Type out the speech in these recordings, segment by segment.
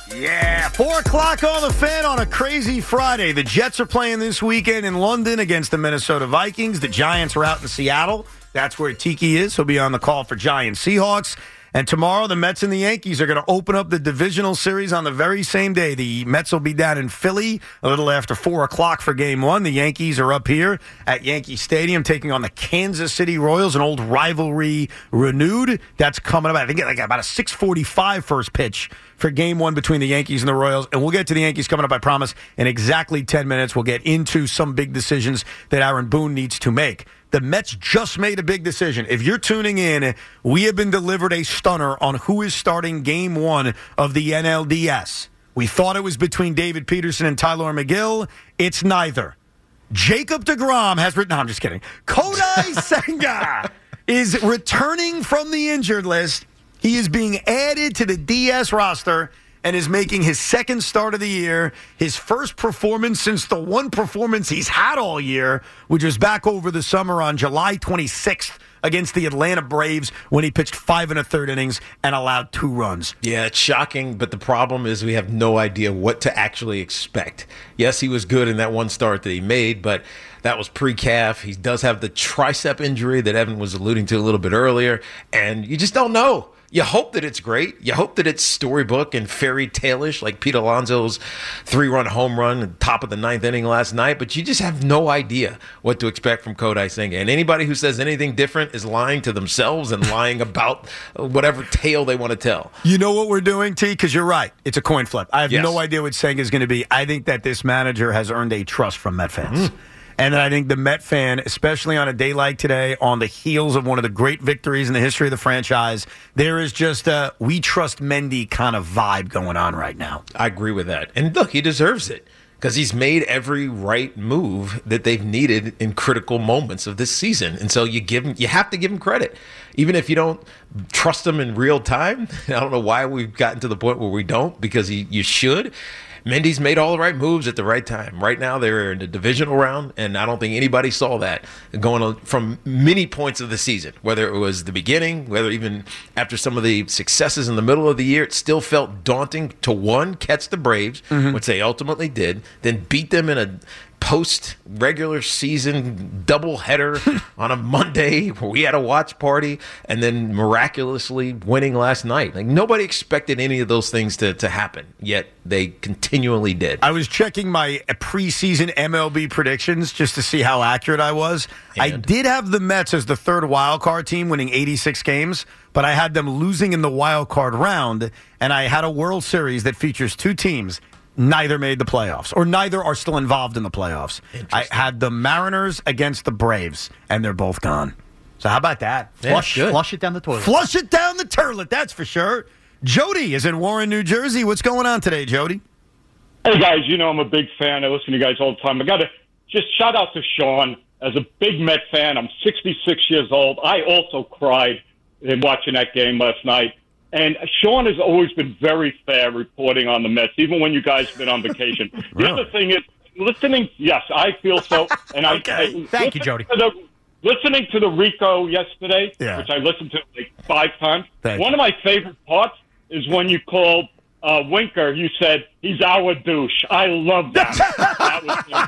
Yeah, 4 o'clock on the Fan on a crazy Friday. The Jets are playing this weekend in London against the Minnesota Vikings. The Giants are out in Seattle. That's where Tiki is. He'll be on the call for Giants Seahawks. And tomorrow, the Mets and the Yankees are going to open up the divisional series on the very same day. The Mets will be down in Philly a little after 4 o'clock for Game 1. The Yankees are up here at Yankee Stadium taking on the Kansas City Royals, an old rivalry renewed. That's coming up, I think, like about a 6:45 first pitch for Game 1 between the Yankees and the Royals. And we'll get to the Yankees coming up, I promise, in exactly 10 minutes. We'll get into some big decisions that Aaron Boone needs to make. The Mets just made a big decision. If you're tuning in, we have been delivered a stunner on who is starting Game 1 of the NLDS. We thought it was between David Peterson and Tyler McGill. It's neither. Jacob deGrom has written... No, I'm just kidding. Kodai Senga is returning from the injured list. He is being added to the DS roster and is making his second start of the year, his first performance since the one performance he's had all year, which was back over the summer on July 26th against the Atlanta Braves when he pitched 5 1/3 innings and allowed 2 runs. Yeah, it's shocking, but the problem is we have no idea what to actually expect. Yes, he was good in that one start that he made, but that was pre-calf. He does have the tricep injury that Evan was alluding to a little bit earlier, and you just don't know. You hope that it's great. You hope that it's storybook and fairy tale-ish, like Pete Alonso's 3-run home run at the top of the 9th inning last night, but you just have no idea what to expect from Kodai Senga. And anybody who says anything different is lying to themselves and lying about whatever tale they want to tell. You know what we're doing, T? Because you're right. It's a coin flip. I have no idea what Senga is going to be. I think that this manager has earned a trust from Met fans. And I think the Met fan, especially on a day like today, on the heels of one of the great victories in the history of the franchise, there is just a we trust Mendy kind of vibe going on right now. I agree with that. And look, he deserves it because he's made every right move that they've needed in critical moments of this season. And so you have to give him credit. Even if you don't trust him in real time, I don't know why we've gotten to the point where we don't, because you should. Mendy's made all the right moves at the right time. Right now, they're in the divisional round, and I don't think anybody saw that going on from many points of the season, whether it was the beginning, whether even after some of the successes in the middle of the year, it still felt daunting to, catch the Braves, which they ultimately did, then beat them in a post-regular season doubleheader on a Monday where we had a watch party, and then miraculously winning last night. Like, nobody expected any of those things to happen, yet they continually did. I was checking my preseason MLB predictions just to see how accurate I was. I did have the Mets as the third wild card team winning 86 games, but I had them losing in the wild card round, and I had a World Series that features 2 teams. Neither made the playoffs, or neither are still involved in the playoffs. I had the Mariners against the Braves, and they're both gone. So how about that? Flush it down the toilet. Flush it down the toilet, that's for sure. Jody is in Warren, New Jersey. What's going on today, Jody? Hey, guys, you know I'm a big fan. I listen to you guys all the time. I got to just shout out to Sean. As a big Met fan, I'm 66 years old. I also cried in watching that game last night. And Sean has always been very fair reporting on the Mets, even when you guys have been on vacation. The other thing is, listening, yes, I feel so. And Thank you, Jody. Listening to the Rico yesterday, which I listened to like 5 times, one of my favorite parts is when you called Winker, you said, he's our douche. I love that. That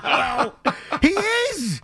was fantastic. He is.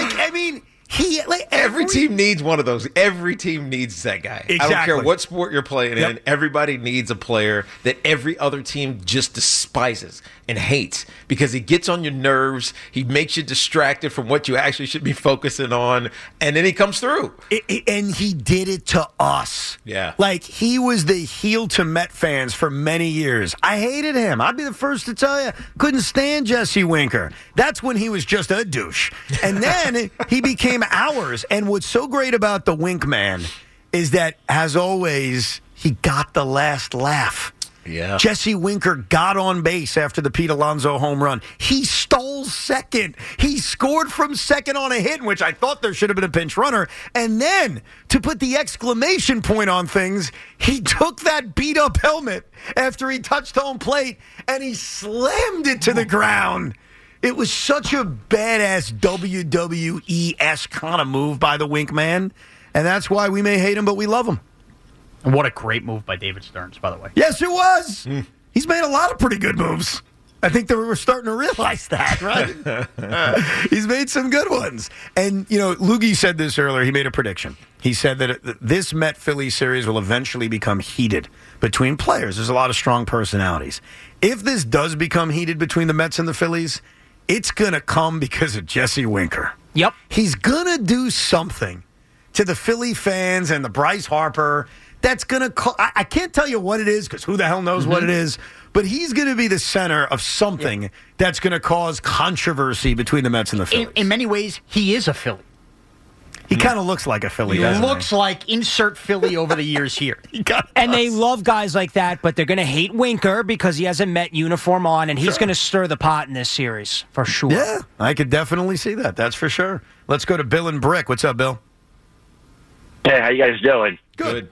Every team needs one of those. Every team needs that guy. Exactly. I don't care what sport you're playing in. Everybody needs a player that every other team just despises and hates because he gets on your nerves. He makes you distracted from what you actually should be focusing on, and then he comes through. And he did it to us. Yeah. Like, he was the heel to Met fans for many years. I hated him. I'd be the first to tell you. Couldn't stand Jesse Winker. That's when he was just a douche. And then he became ours. And what's so great about the Wink Man is that, as always, he got the last laugh. Yeah. Jesse Winker got on base after the Pete Alonso home run. He stole second. He scored from second on a hit, in which I thought there should have been a pinch runner. And then, to put the exclamation point on things, he took that beat-up helmet after he touched home plate, and he slammed it to the ground. It was such a badass WWE-esque kind of move by the Wink Man, and that's why we may hate him, but we love him. And what a great move by David Stearns, by the way. Yes, it was. He's made a lot of pretty good moves. I think that we're starting to realize that, right? He's made some good ones. And, Loogie said this earlier. He made a prediction. He said that this Met-Philly series will eventually become heated between players. There's a lot of strong personalities. If this does become heated between the Mets and the Phillies, it's going to come because of Jesse Winker. Yep. He's going to do something to the Philly fans and the Bryce Harper that's going to I can't tell you what it is because who the hell knows what it is, but he's going to be the center of something that's going to cause controversy between the Mets and the Phillies. In many ways, he is a Philly. He kind of looks like a Philly. He looks like insert Philly over the years here. And they love guys like that, but they're going to hate Winker because he has a Met uniform on, and he's going to stir the pot in this series, for sure. Yeah, I could definitely see that. That's for sure. Let's go to Bill and Brick. What's up, Bill? Hey, how you guys doing? Good.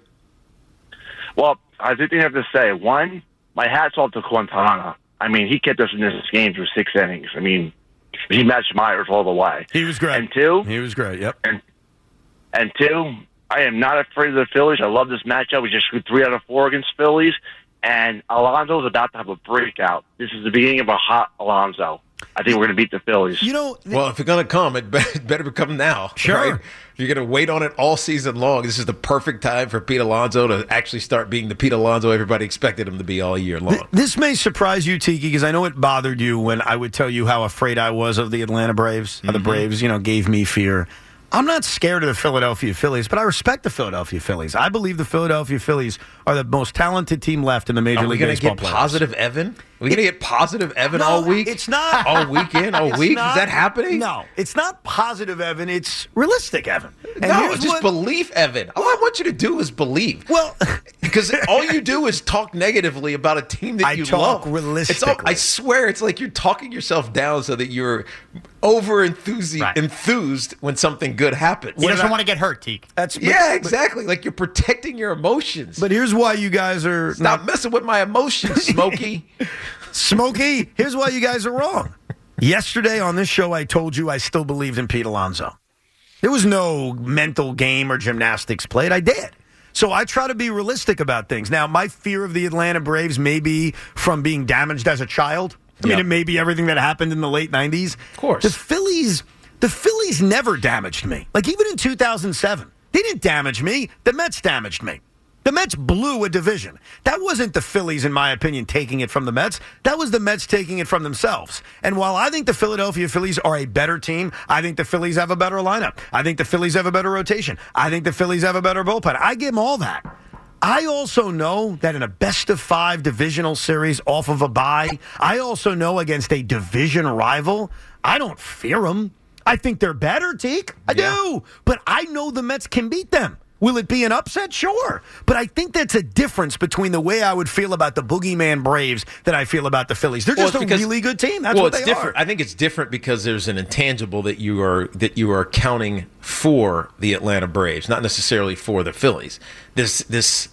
Well, I do have to say, one, my hat's off to Quintana. I mean, he kept us in this game through 6 innings. I mean, he matched Myers all the way. He was great. And two, he was great. Yep. And two, I am not afraid of the Phillies. I love this matchup. We just screwed 3 out of 4 against Phillies, and Alonso's about to have a breakout. This is the beginning of a hot Alonso. I think we're going to beat the Phillies. Well, if it's going to come, it better come now. Sure. Right? If you're going to wait on it all season long, this is the perfect time for Pete Alonso to actually start being the Pete Alonso everybody expected him to be all year long. This may surprise you, Tiki, because I know it bothered you when I would tell you how afraid I was of the Atlanta Braves. How the Braves, gave me fear. I'm not scared of the Philadelphia Phillies, but I respect the Philadelphia Phillies. I believe the Philadelphia Phillies are the most talented team left in the Major League Baseball playoffs. Positive Evan? Are we going to get positive Evan all week? It's not. All weekend? All week? Is that happening? No. It's not positive Evan. It's realistic Evan. And no, it's just belief Evan. All I want you to do is believe. Well, because all you do is talk negatively about a team that you love. I talk realistically. I swear, it's like you're talking yourself down so that you're enthused when something good happens. He doesn't want to get hurt, Teak. Exactly. Like you're protecting your emotions. But here's why you guys are Stop messing with my emotions, Smokey. Smokey, here's why you guys are wrong. Yesterday on this show, I told you I still believed in Pete Alonso. There was no mental game or gymnastics played. I did. So I try to be realistic about things. Now, my fear of the Atlanta Braves may be from being damaged as a child. I mean, it may be everything that happened in the late 90s. Of course. The Phillies never damaged me. Like, even in 2007, they didn't damage me. The Mets damaged me. The Mets blew a division. That wasn't the Phillies, in my opinion, taking it from the Mets. That was the Mets taking it from themselves. And while I think the Philadelphia Phillies are a better team, I think the Phillies have a better lineup. I think the Phillies have a better rotation. I think the Phillies have a better bullpen. I give them all that. I also know that in a best-of-5 divisional series off of a bye, I also know against a division rival, I don't fear them. I think they're better, Teak. I do. But I know the Mets can beat them. Will it be an upset? Sure. But I think that's a difference between the way I would feel about the Boogeyman Braves that I feel about the Phillies. They're just a really good team. That's what they different. are. I think it's different because there's an intangible that you are counting for the Atlanta Braves, not necessarily for the Phillies. This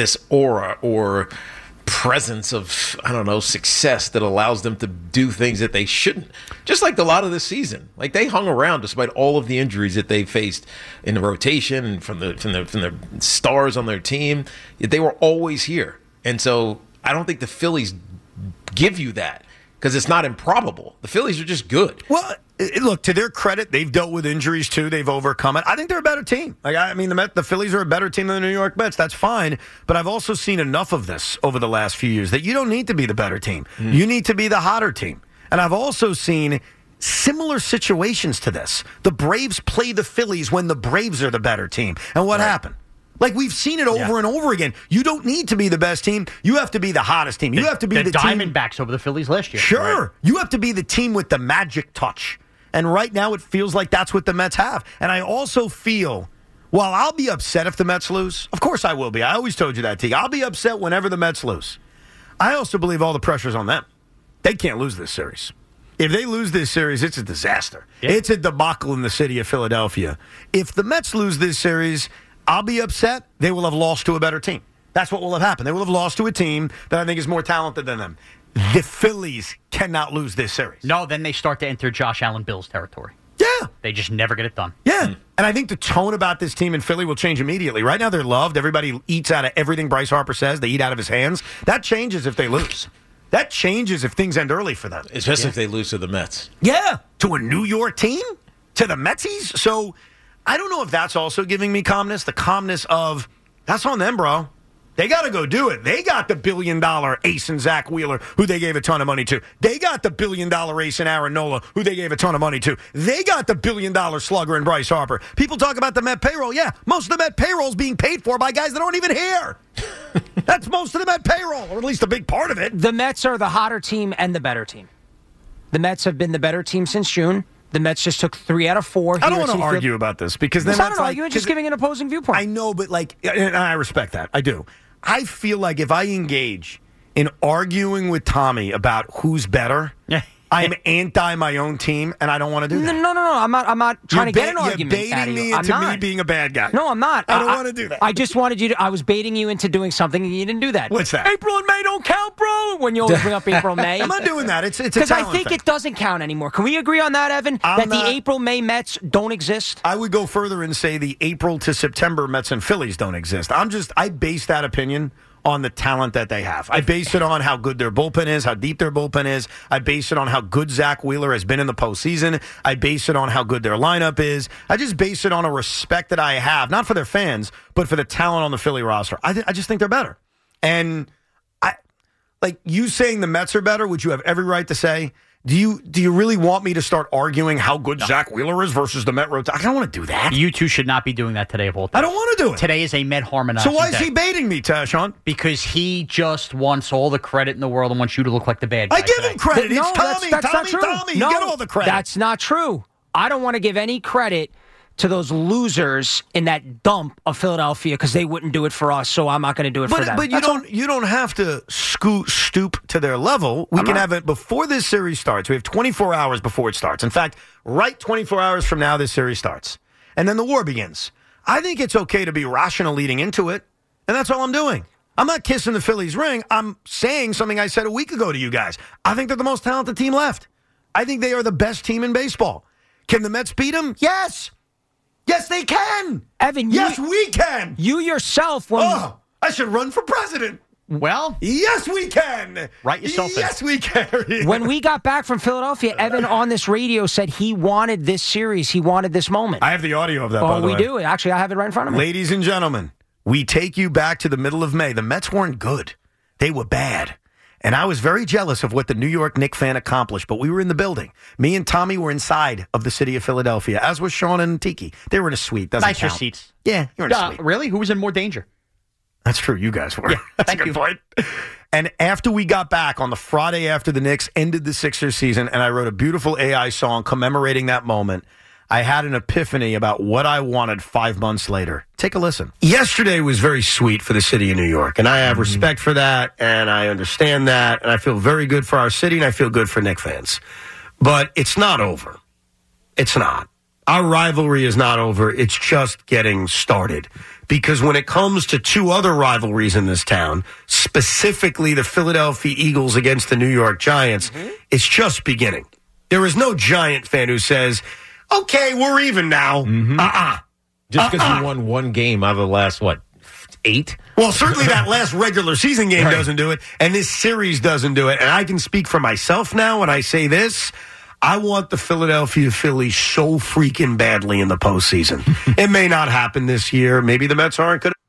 aura or presence of, success that allows them to do things that they shouldn't. Just like a lot of this season. Like they hung around despite all of the injuries that they faced in the rotation and from the stars on their team. They were always here. And so I don't think the Phillies give you that because it's not improbable. The Phillies are just good. Well, look, to their credit, they've dealt with injuries too. They've overcome it. I think they're a better team. The Phillies are a better team than the New York Mets. That's fine. But I've also seen enough of this over the last few years that you don't need to be the better team. You need to be the hotter team. And I've also seen similar situations to this. The Braves play the Phillies when the Braves are the better team. And what happened? Like, we've seen it over and over again. You don't need to be the best team. You have to be the hottest team. You have to be the team. Diamondbacks over the Phillies last year. Sure. Right. You have to be the team with the magic touch. And right now it feels like that's what the Mets have. And I also feel, while I'll be upset if the Mets lose, of course I will be. I always told you that, T. I'll be upset whenever the Mets lose. I also believe all the pressure's on them. They can't lose this series. If they lose this series, it's a disaster. Yeah. It's a debacle in the city of Philadelphia. If the Mets lose this series, I'll be upset. They will have lost to a better team. That's what will have happened. They will have lost to a team that I think is more talented than them. The Phillies cannot lose this series. No, then they start to enter Josh Allen Bills territory. Yeah. They just never get it done. Yeah. And I think the tone about this team in Philly will change immediately. Right now, they're loved. Everybody eats out of everything Bryce Harper says. They eat out of his hands. That changes if they lose. That changes if things end early for them. Especially if they lose to the Mets. Yeah. To a New York team? To the Metsies? So I don't know if that's also giving me calmness. The calmness of, that's on them, bro. They got to go do it. They got the billion-dollar ace in Zach Wheeler, who they gave a ton of money to. They got the billion-dollar ace in Aaron Nola, who they gave a ton of money to. They got the billion-dollar slugger in Bryce Harper. People talk about the Met payroll. Yeah, most of the Met payroll is being paid for by guys that aren't even here. That's most of the Met payroll, or at least a big part of it. The Mets are the hotter team and the better team. The Mets have been the better team since June. The Mets just took 3 out of 4. I don't want to argue about this because then it's not an argument, just giving an opposing viewpoint. I know, but and I respect that. I do. I feel like if I engage in arguing with Tommy about who's better, I'm anti my own team, and I don't want to do that. No. I'm not trying to get an argument. You're baiting me into me being a bad guy. No, I'm not. I don't want to do that. I just wanted you to. I was baiting you into doing something, and you didn't do that. What's that? April and May don't count, bro. When you always bring up April and May. I'm not doing that. It's a because talent I think thing. it doesn't count anymore. Can we agree on that, Evan? The April May Mets don't exist. I would go further and say the April to September Mets and Phillies don't exist. I base that opinion on the talent that they have. I base it on how good their bullpen is, how deep their bullpen is. I base it on how good Zach Wheeler has been in the postseason. I base it on how good their lineup is. I just base it on a respect that I have, not for their fans, but for the talent on the Philly roster. I just think they're better. And you saying the Mets are better, which you have every right to say. Do you really want me to start arguing how good Zach Wheeler is versus the Met rotation? I don't want to do that. You two should not be doing that today of all time. I don't want to do it. Today is a Met harmonizing So why is day. he baiting me, Sean? Because he just wants all the credit in the world and wants you to look like the bad guy. I give today. him credit. No, It's Tommy. that's not true. Tommy. No, You get all the credit. That's not true. I don't want to give any credit to those losers in that dump of Philadelphia because they wouldn't do it for us, so I'm not going to do it for them. But you don't have to stoop to their level. We can have it before this series starts. We have 24 hours before it starts. In fact, right 24 hours from now, this series starts. And then the war begins. I think it's okay to be rational leading into it, and that's all I'm doing. I'm not kissing the Phillies ring. I'm saying something I said a week ago to you guys. I think they're the most talented team left. I think they are the best team in baseball. Can the Mets beat them? Yes. Yes, they can. Evan, yes, we can. You yourself, I should run for president. Well, yes, we can. Write yourself in. Yes, we can. When we got back from Philadelphia, Evan on this radio said he wanted this series. He wanted this moment. I have the audio of that, by the way. We do. Actually, I have it right in front of me. Ladies and gentlemen, we take you back to the middle of May. The Mets weren't good. They were bad. And I was very jealous of what the New York Knicks fan accomplished, but we were in the building. Me and Tommy were inside of the city of Philadelphia, as was Sean and Tiki. They were in a suite. Doesn't nicer count. seats. Yeah, you're in a suite. Really? Who was in more danger? That's true. You guys were. Yeah, That's thank a good you. point. And after we got back on the Friday after the Knicks ended the Sixers season, and I wrote a beautiful AI song commemorating that moment, I had an epiphany about what I wanted 5 months later. Take a listen. Yesterday was very sweet for the city of New York, and I have respect for that, and I understand that, and I feel very good for our city, and I feel good for Knicks fans. But it's not over. It's not. Our rivalry is not over. It's just getting started. Because when it comes to two other rivalries in this town, specifically the Philadelphia Eagles against the New York Giants, it's just beginning. There is no Giant fan who says, okay, we're even now. Just because you won one game out of the last, 8? Well, certainly that last regular season game doesn't do it, and this series doesn't do it. And I can speak for myself now when I say this. I want the Philadelphia Phillies so freaking badly in the postseason. It may not happen this year. Maybe the Mets aren't good.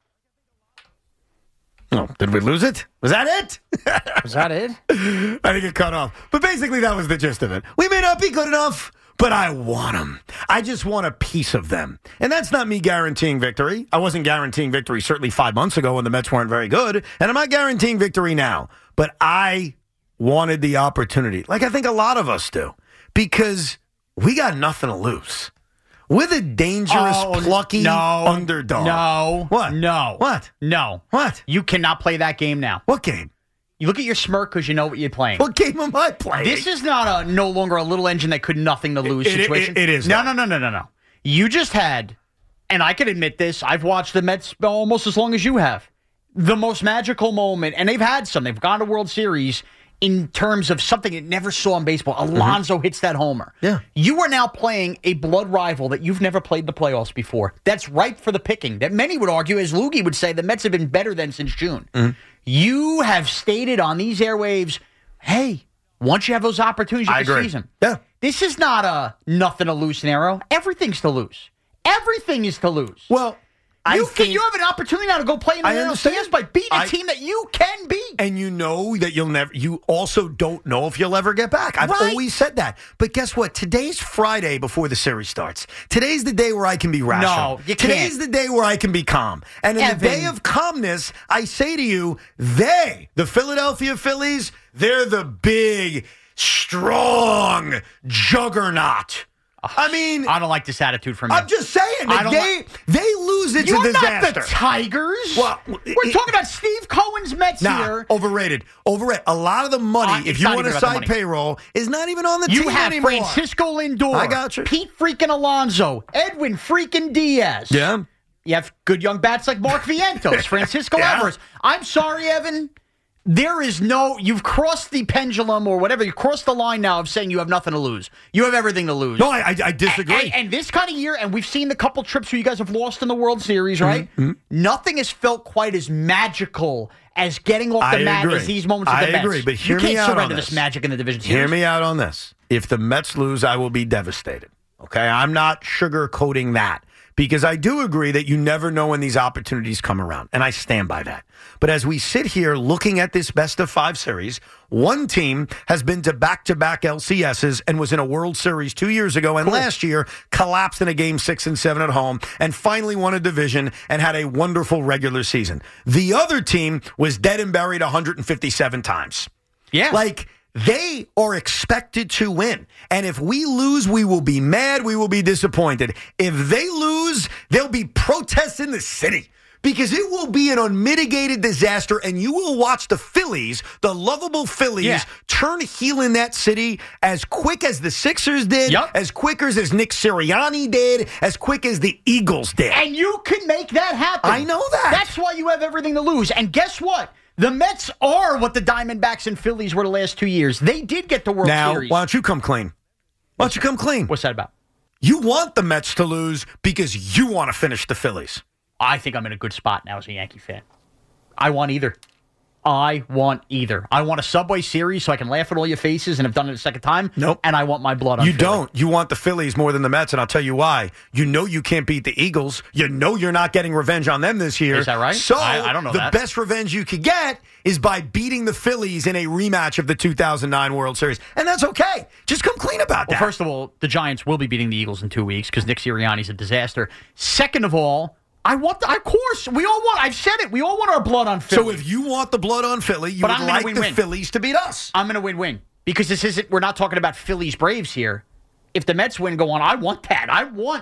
Oh, did we lose it? Was that it? Was that it? I think it cut off. But basically, that was the gist of it. We may not be good enough, but I want them. I just want a piece of them. And that's not me guaranteeing victory. I wasn't guaranteeing victory certainly 5 months ago when the Mets weren't very good. And I'm not guaranteeing victory now. But I wanted the opportunity, like I think a lot of us do, because we got nothing to lose. We're the dangerous, plucky underdog. No. What? No. What? No. What? You cannot play that game now. What game? You look at your smirk because you know what you're playing. What game am I playing? This is not no longer a little engine that could nothing to lose situation. It is. No. You just had, and I can admit this, I've watched the Mets almost as long as you have. The most magical moment, and they've had some. They've gone to World Series in terms of something it never saw in baseball. Alonso hits that homer. Yeah. You are now playing a blood rival that you've never played the playoffs before. That's ripe for the picking. That many would argue, as Loogie would say, the Mets have been better than since June. You have stated on these airwaves, hey, once you have those opportunities, you can seize them. Yeah. This is not a nothing to lose scenario. Everything's to lose. Everything is to lose. Well, you have an opportunity now to go play in the NLCS by beating a team that you can beat. And you know that you also don't know if you'll ever get back. I've always said that. But guess what? Today's Friday before the series starts. Today's the day where I can be rational. No, you can't. Today's the day where I can be calm. And in the day of calmness, I say to you, the Philadelphia Phillies, they're the big, strong juggernaut. I mean, I don't like this attitude from you. I'm just saying, if they lose, it's a disaster. You're not the Tigers. Well, we're talking about Steve Cohen's Mets here. Overrated. A lot of the money, if you want to side payroll, is not even on the team anymore. You have Francisco Lindor. I got you. Pete freaking Alonso. Edwin freaking Diaz. Yeah. You have good young bats like Mark Vientos, Francisco Alvarez. I'm sorry, Evan. There is you've crossed the pendulum or whatever. You crossed the line now of saying you have nothing to lose. You have everything to lose. No, I disagree. And this kind of year, and we've seen the couple trips where you guys have lost in the World Series, right? Nothing has felt quite as magical as getting off the mat as these moments with the Mets. I agree, but hear me out on this. You can't surrender this magic in the division series. Hear me out on this. If the Mets lose, I will be devastated. Okay? I'm not sugarcoating that. Because I do agree that you never know when these opportunities come around, and I stand by that. But as we sit here looking at this best-of-5 series, one team has been to back-to-back LCSs and was in a World Series 2 years ago, and last year collapsed in a Game 6 and 7 at home, and finally won a division and had a wonderful regular season. The other team was dead and buried 157 times. Yeah. They are expected to win. And if we lose, we will be mad. We will be disappointed. If they lose, there'll be protests in the city because it will be an unmitigated disaster. And you will watch the Phillies, the lovable Phillies, turn heel in that city as quick as the Sixers did, as quick as Nick Sirianni did, as quick as the Eagles did. And you can make that happen. I know that. That's why you have everything to lose. And guess what? The Mets are what the Diamondbacks and Phillies were the last 2 years. They did get the World Series. Now, why don't you come clean? What's that about? You want the Mets to lose because you want to finish the Phillies. I think I'm in a good spot now as a Yankee fan. I want either. I want a Subway Series so I can laugh at all your faces and have done it a second time. Nope. And I want my blood on You Philly. don't. You want the Phillies more than the Mets, and I'll tell you why. You know you can't beat the Eagles. You know you're not getting revenge on them this year. Is that right? So I don't know the best revenge you could get is by beating the Phillies in a rematch of the 2009 World Series. And that's okay. Just come clean about that. Well, first of all, the Giants will be beating the Eagles in 2 weeks because Nick Sirianni's a disaster. Second of all, of course, I've said it, we all want our blood on Philly. So if you want the blood on Philly, you would like the Phillies to beat us. I'm going to win-win. Because we're not talking about Phillies Braves here. If the Mets win, go on, I want that.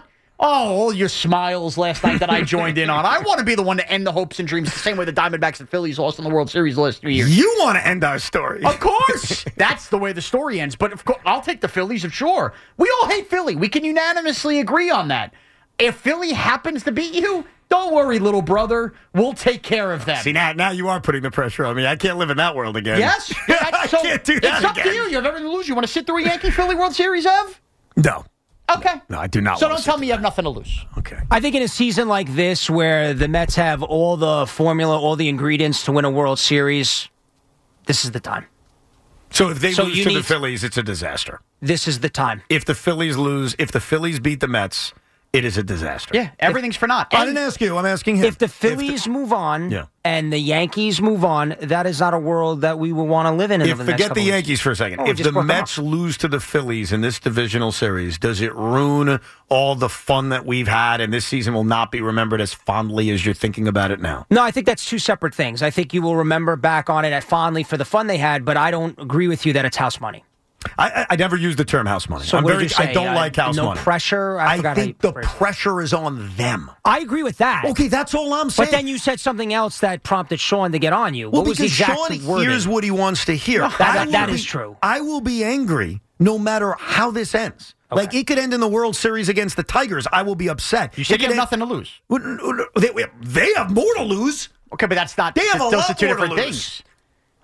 All your smiles last night that I joined in on. I want to be the one to end the hopes and dreams the same way the Diamondbacks and Phillies lost in the World Series the last 2 years. You want to end our story. Of course. That's the way the story ends. But of course, I'll take the Phillies, sure. We all hate Philly. We can unanimously agree on that. If Philly happens to beat you, don't worry, little brother. We'll take care of them. See, now you are putting the pressure on me. I can't live in that world again. Yes? I can't do that It's up to you. You have everything to lose. You want to sit through a Yankee-Philly World Series, Ev? No. Okay. No, I do not. So don't tell me you have nothing to lose. Okay. I think in a season like this where the Mets have all the formula, all the ingredients to win a World Series, this is the time. So if they lose to the Phillies, it's a disaster. This is the time. If the Phillies beat the Mets, it is a disaster. Yeah, everything's for naught. I didn't ask you. I'm asking him. If the Phillies move on and the Yankees move on, that is not a world that we will want to live in. Forget the Yankees for a second. If the Mets lose to the Phillies in this divisional series, does it ruin all the fun that we've had, and this season will not be remembered as fondly as you're thinking about it now? No, I think that's two separate things. I think you will remember back on it at fondly for the fun they had, but I don't agree with you that it's house money. I never use the term house money. So I don't like house money. No pressure? I think the pressure is on them. I agree with that. Okay, that's all I'm saying. But then you said something else that prompted Sean to get on you. Well, what was the exact Sean wording? hears what he wants to hear. No, that is true. I will be angry no matter how this ends. Okay. Like, it could end in the World Series against the Tigers. I will be upset. You said you have nothing to lose. They have more to lose. Okay, but that's not. They have a lot are two more different to things.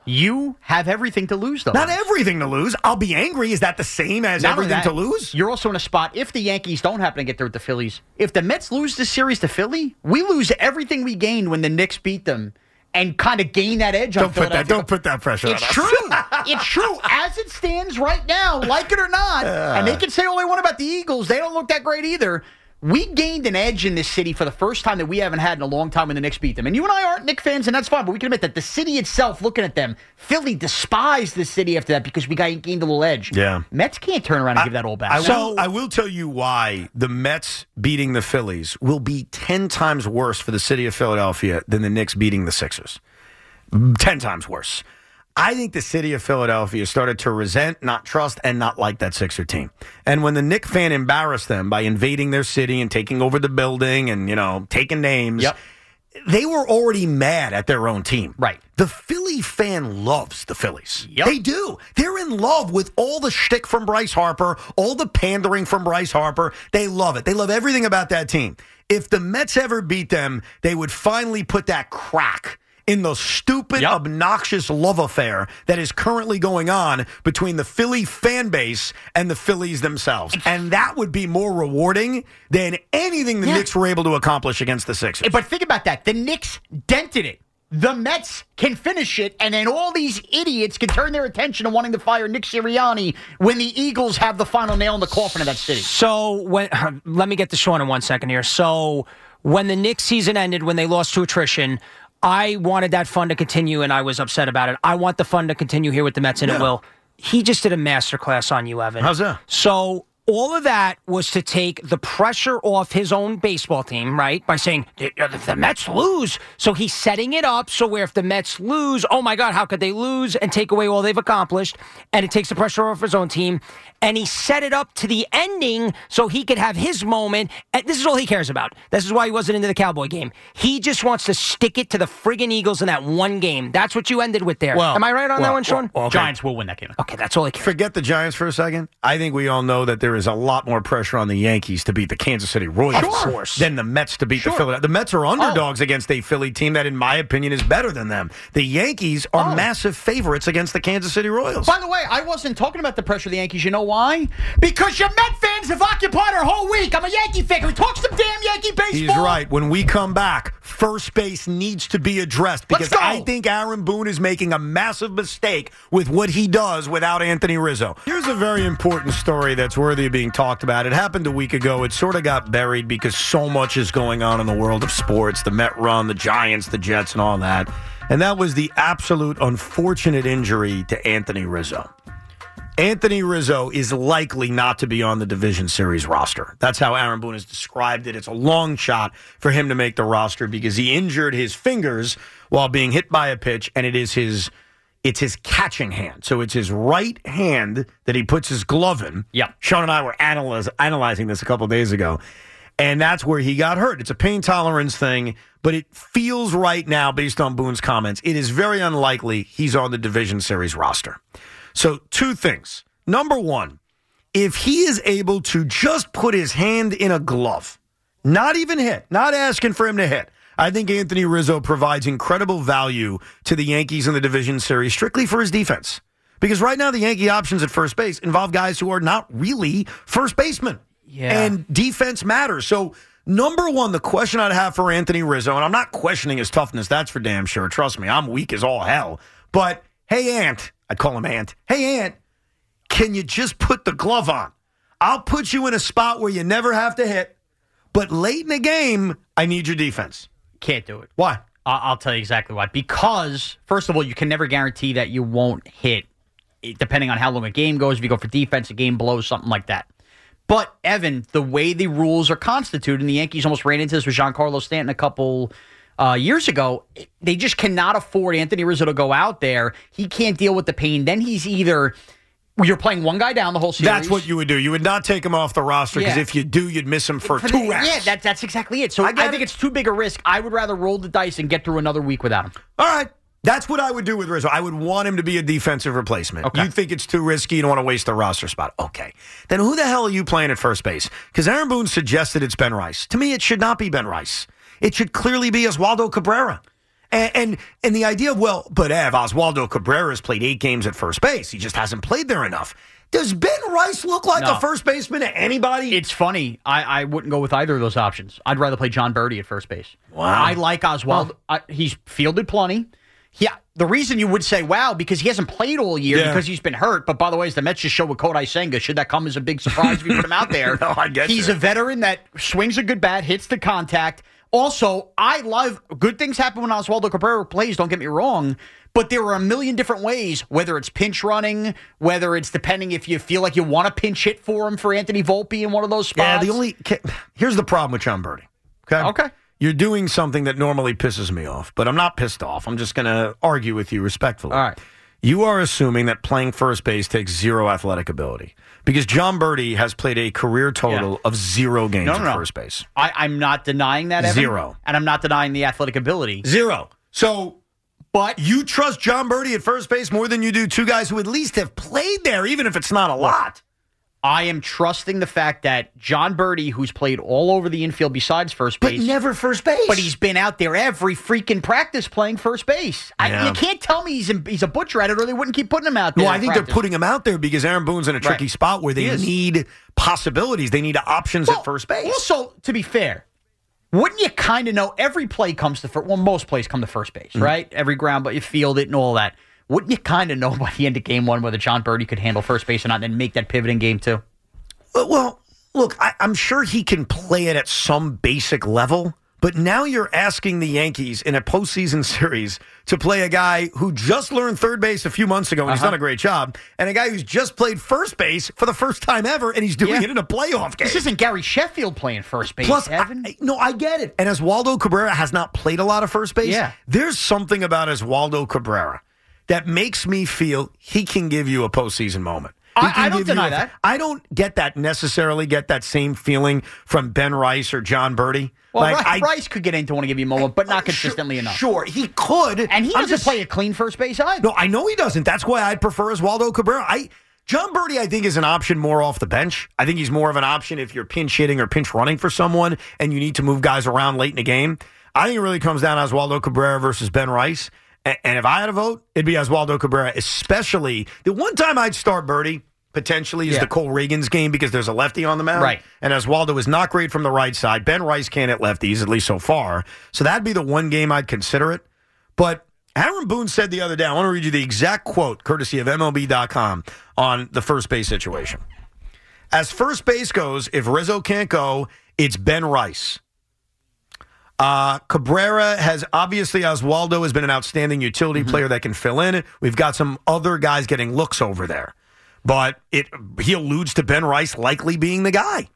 You have everything to lose, though. Not everything to lose. I'll be angry. Is that the same as Not only everything that, to lose? You're also in a spot, if the Yankees don't happen to get there with the Phillies, if the Mets lose this series to Philly, we lose everything we gained when the Knicks beat them and kind of gain that edge on Philadelphia. Don't put that pressure on us. It's true. It's true. As it stands right now, like it or not, and they can say all they want about the Eagles, they don't look that great either. We gained an edge in this city for the first time that we haven't had in a long time when the Knicks beat them. And you and I aren't Knicks fans, and that's fine, but we can admit that the city itself, looking at them, Philly despised this city after that because we gained a little edge. Yeah. Mets can't turn around and give that all back. I will tell you why the Mets beating the Phillies will be 10 times worse for the city of Philadelphia than the Knicks beating the Sixers. 10 times worse. I think the city of Philadelphia started to resent, not trust, and not like that Sixer team. And when the Knick fan embarrassed them by invading their city and taking over the building and, taking names, they were already mad at their own team. Right. The Philly fan loves the Phillies. Yep. They do. They're in love with all the shtick from Bryce Harper, all the pandering from Bryce Harper. They love it. They love everything about that team. If the Mets ever beat them, they would finally put that crack in the stupid, obnoxious love affair that is currently going on between the Philly fan base and the Phillies themselves. And that would be more rewarding than anything the Knicks were able to accomplish against the Sixers. But think about that. The Knicks dented it. The Mets can finish it, and then all these idiots can turn their attention to wanting to fire Nick Sirianni when the Eagles have the final nail in the coffin of that city. So let me get to Sean in 1 second here. So when the Knicks season ended, when they lost to attrition, I wanted that fun to continue, and I was upset about it. I want the fun to continue here with the Mets, and it will. He just did a masterclass on you, Evan. How's that? So all of that was to take the pressure off his own baseball team, right? By saying, if the Mets lose. So he's setting it up so where if the Mets lose, oh my God, how could they lose and take away all they've accomplished? And it takes the pressure off his own team. And he set it up to the ending so he could have his moment. And this is all he cares about. This is why he wasn't into the Cowboy game. He just wants to stick it to the friggin' Eagles in that one game. That's what you ended with there. Am I right on that one, Sean? Giants will win that game. Okay, that's all he cares. Forget the Giants for a second. I think we all know that there is a lot more pressure on the Yankees to beat the Kansas City Royals than the Mets to beat the Philadelphia. The Mets are underdogs against a Philly team that, in my opinion, is better than them. The Yankees are massive favorites against the Kansas City Royals. By the way, I wasn't talking about the pressure of the Yankees. You know why? Because your Met fans have occupied our whole week. I'm a Yankee fan. Can we talk some damn Yankee baseball? He's right. When we come back, first base needs to be addressed because I think Aaron Boone is making a massive mistake with what he does without Anthony Rizzo. Here's a very important story that's worthy of being talked about. It happened a week ago. It sort of got buried because so much is going on in the world of sports, the Met run, the Giants, the Jets, and all that. And that was the absolute unfortunate injury to Anthony Rizzo. Anthony Rizzo is likely not to be on the Division Series roster. That's how Aaron Boone has described it. It's a long shot for him to make the roster because he injured his fingers while being hit by a pitch, and it's his catching hand. So it's his right hand that he puts his glove in. Yeah. Sean and I were analyzing this a couple days ago, and that's where he got hurt. It's a pain tolerance thing, but it feels right now, based on Boone's comments, it is very unlikely he's on the Division Series roster. So, two things. Number one, if he is able to just put his hand in a glove, not even hit, not asking for him to hit, I think Anthony Rizzo provides incredible value to the Yankees in the Division Series strictly for his defense. Because right now the Yankee options at first base involve guys who are not really first basemen. Yeah. And defense matters. So, number one, the question I'd have for Anthony Rizzo, and I'm not questioning his toughness, that's for damn sure. Trust me, I'm weak as all hell. But, hey, Ant. I'd call him Ant. Hey, Ant, can you just put the glove on? I'll put you in a spot where you never have to hit, but late in the game, I need your defense. Can't do it. Why? I'll tell you exactly why. Because, first of all, you can never guarantee that you won't hit, depending on how long a game goes. If you go for defense, a game blows, something like that. But, Evan, the way the rules are constituted, and the Yankees almost ran into this with Giancarlo Stanton a couple years ago, they just cannot afford Anthony Rizzo to go out there. He can't deal with the pain. Then he's either you're playing one guy down the whole series. That's what you would do. You would not take him off the roster because if you do, you'd miss him for 2 rounds. Yeah, that's exactly it. So I think it's too big a risk. I would rather roll the dice and get through another week without him. All right. That's what I would do with Rizzo. I would want him to be a defensive replacement. Okay. You think it's too risky. You don't want to waste the roster spot. Okay. Then who the hell are you playing at first base? Because Aaron Boone suggested it's Ben Rice. To me, it should not be Ben Rice. It should clearly be Oswaldo Cabrera. And the idea of, well, but Oswaldo Cabrera's played 8 games at first base. He just hasn't played there enough. Does Ben Rice look like a first baseman to anybody? It's funny. I wouldn't go with either of those options. I'd rather play John Birdie at first base. Wow. I like Oswaldo. He's fielded plenty. Yeah, the reason you would say, wow, because he hasn't played all year because he's been hurt. But by the way, as the Mets just showed with Kodai Senga, should that come as a big surprise if you put him out there? No, I get He's you. a veteran that swings a good bat, hits the contact. Also, I love good things happen when Oswaldo Cabrera plays, don't get me wrong. But there are a million different ways, whether it's pinch running, whether it's depending if you feel like you want to pinch hit for him for Anthony Volpe in one of those spots. Yeah, here's the problem with John Birdie. Okay. You're doing something that normally pisses me off, but I'm not pissed off. I'm just going to argue with you respectfully. All right. You are assuming that playing first base takes zero athletic ability because John Birdie has played a career total of 0 games at first base. I'm not denying that, Evan. 0. And I'm not denying the athletic ability. 0. So, but you trust John Birdie at first base more than you do 2 guys who at least have played there, even if it's not a lot. I am trusting the fact that John Birdie, who's played all over the infield besides first base. But never first base. But he's been out there every freaking practice playing first base. Yeah. You can't tell me he's a butcher at it or they wouldn't keep putting him out there. Well, I think they're putting him out there because Aaron Boone's in a tricky spot where they need possibilities. They need options at first base. Also, to be fair, wouldn't you kind of know every play comes to first? Well, most plays come to first base, right? Every ground, but you field it and all that. Wouldn't you kind of know by the end of game 1 whether John Birdie could handle first base or not and then make that pivot in game 2? Well, look, I'm sure he can play it at some basic level, but now you're asking the Yankees in a postseason series to play a guy who just learned third base a few months ago, and he's done a great job, and a guy who's just played first base for the first time ever, and he's doing it in a playoff game. This isn't Gary Sheffield playing first base, Plus, Evan. I get it. And Oswaldo Cabrera has not played a lot of first base. Yeah. There's something about Oswaldo Cabrera that makes me feel he can give you a postseason moment. I don't deny that. I don't get that same feeling from Ben Rice or John Birdie. Well, Rice could get into one to give you a moment, but not consistently enough. Sure, he could. And he doesn't play a clean first base either. No, I know he doesn't. That's why I'd prefer Oswaldo Cabrera. John Birdie, I think, is an option more off the bench. I think he's more of an option if you're pinch hitting or pinch running for someone and you need to move guys around late in the game. I think it really comes down to Oswaldo Cabrera versus Ben Rice. And if I had a vote, it'd be Oswaldo Cabrera, especially the one time I'd start Birdie potentially is the Cole Reagans game because there's a lefty on the mound. Right. And Oswaldo is not great from the right side. Ben Rice can't hit lefties, at least so far. So that'd be the one game I'd consider it. But Aaron Boone said the other day, I want to read you the exact quote, courtesy of MLB.com, on the first base situation. As first base goes, if Rizzo can't go, it's Ben Rice. Cabrera has, obviously, Oswaldo has been an outstanding utility player that can fill in. We've got some other guys getting looks over there. But he alludes to Ben Rice likely being the guy.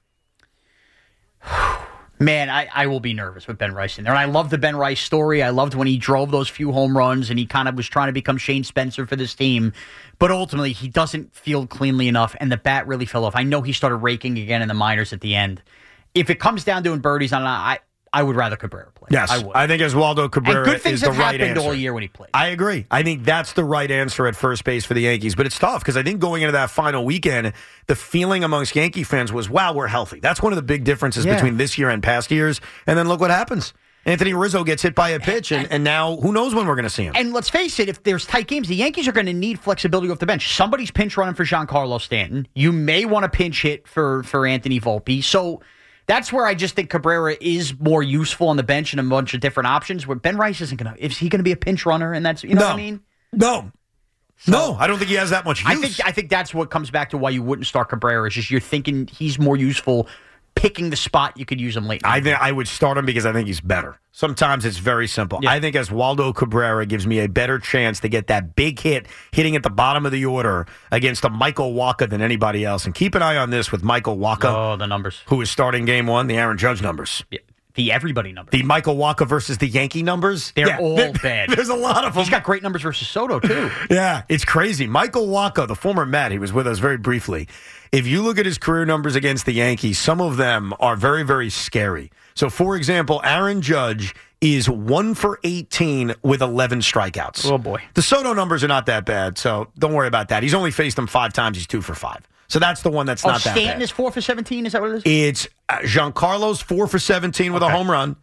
Man, I will be nervous with Ben Rice in there. And I love the Ben Rice story. I loved when he drove those few home runs and he kind of was trying to become Shane Spencer for this team. But ultimately, he doesn't field cleanly enough, and the bat really fell off. I know he started raking again in the minors at the end. If it comes down to doing birdies, I would rather Cabrera play. Yes, I would. I think Oswaldo Cabrera and good things is the have right happened answer. all year when he played. I agree. I think that's the right answer at first base for the Yankees. But it's tough because I think going into that final weekend, the feeling amongst Yankee fans was, wow, we're healthy. That's one of the big differences between this year and past years. And then look what happens. Anthony Rizzo gets hit by a pitch, and now who knows when we're going to see him. And let's face it, if there's tight games, the Yankees are going to need flexibility off the bench. Somebody's pinch running for Giancarlo Stanton. You may want to pinch hit for Anthony Volpe. So that's where I just think Cabrera is more useful on the bench and a bunch of different options. Where Ben Rice isn't going to. Is he going to be a pinch runner? And that's what I mean. No, I don't think he has that much use. I think that's what comes back to why you wouldn't start Cabrera. Is just you're thinking he's more useful, picking the spot you could use him late. I think I would start him because I think he's better. Sometimes it's very simple. Yeah. I think Oswaldo Cabrera gives me a better chance to get that big hit hitting at the bottom of the order against a Michael Wacha than anybody else. And keep an eye on this with Michael Wacha. Oh, the numbers. Who is starting game 1, the Aaron Judge numbers. Yeah. The everybody numbers. The Michael Wacha versus the Yankee numbers. They're all bad. There's a lot of them. He's got great numbers versus Soto, too. Yeah, it's crazy. Michael Wacha, the former Met, he was with us very briefly. If you look at his career numbers against the Yankees, some of them are very, very scary. So, for example, Aaron Judge is 1 for 18 with 11 strikeouts. Oh, boy. The Soto numbers are not that bad, so don't worry about that. He's only faced them 5 times. He's 2 for 5. So that's the one that's not that bad. Stanton is 4 for 17? Is that what it is? It's Giancarlo's 4 for 17 with a home run.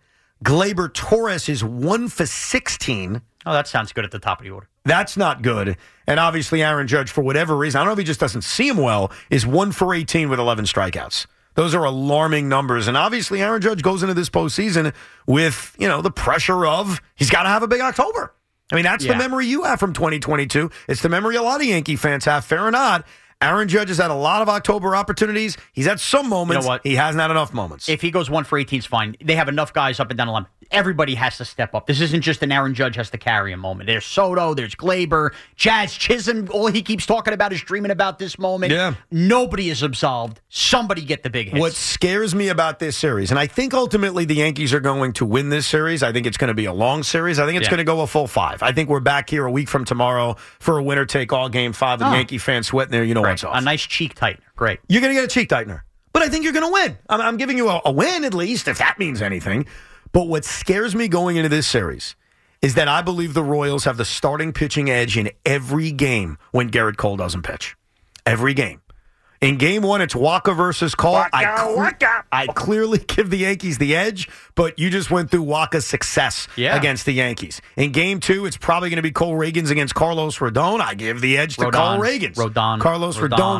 Gleyber Torres is 1 for 16. Oh, that sounds good at the top of the order. That's not good. And obviously, Aaron Judge, for whatever reason, I don't know if he just doesn't see him well, is 1 for 18 with 11 strikeouts. Those are alarming numbers. And obviously, Aaron Judge goes into this postseason with, the pressure of he's got to have a big October. I mean, that's the memory you have from 2022. It's the memory a lot of Yankee fans have, fair or not. Aaron Judge has had a lot of October opportunities. He's had some moments. You know what? He hasn't had enough moments. If he goes 1 for 18, it's fine. They have enough guys up and down the line. Everybody has to step up. This isn't just an Aaron Judge has to carry a moment. There's Soto, there's Gleyber, Jazz Chisholm. All he keeps talking about is dreaming about this moment. Yeah. Nobody is absolved. Somebody get the big hits. What scares me about this series, and I think ultimately the Yankees are going to win this series. I think it's going to be a long series. I think it's going to go a full 5. I think we're back here a week from tomorrow for a winner-take-all game 5 with Yankee fans sweating there. You know what's off. A nice cheek tightener. Great. You're going to get a cheek tightener. But I think you're going to win. I'm giving you a win at least, if that means anything. But what scares me going into this series is that I believe the Royals have the starting pitching edge in every game when Garrett Cole doesn't pitch. Every game. In game 1, it's Waka versus Cole. I clearly give the Yankees the edge, but you just went through Waka's success against the Yankees. In game 2, it's probably going to be Cole Ragans against Carlos Rodon. I give the edge to Cole Ragans. Carlos